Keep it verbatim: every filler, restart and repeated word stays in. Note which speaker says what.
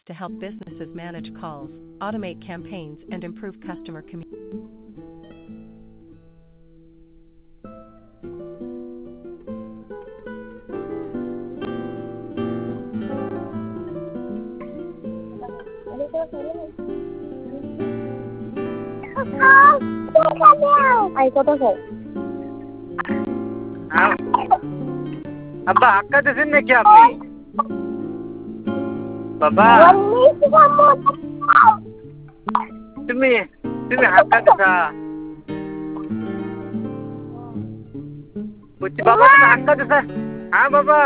Speaker 1: to help businesses manage calls, automate campaigns, and improve customer communication.
Speaker 2: अब्बा हक्का देशील नाही की आपली बाबा तुम्ही तुम्ही हक्का देसा पुच्ची बाबा तुम्ही हक्का देसा हा बाबा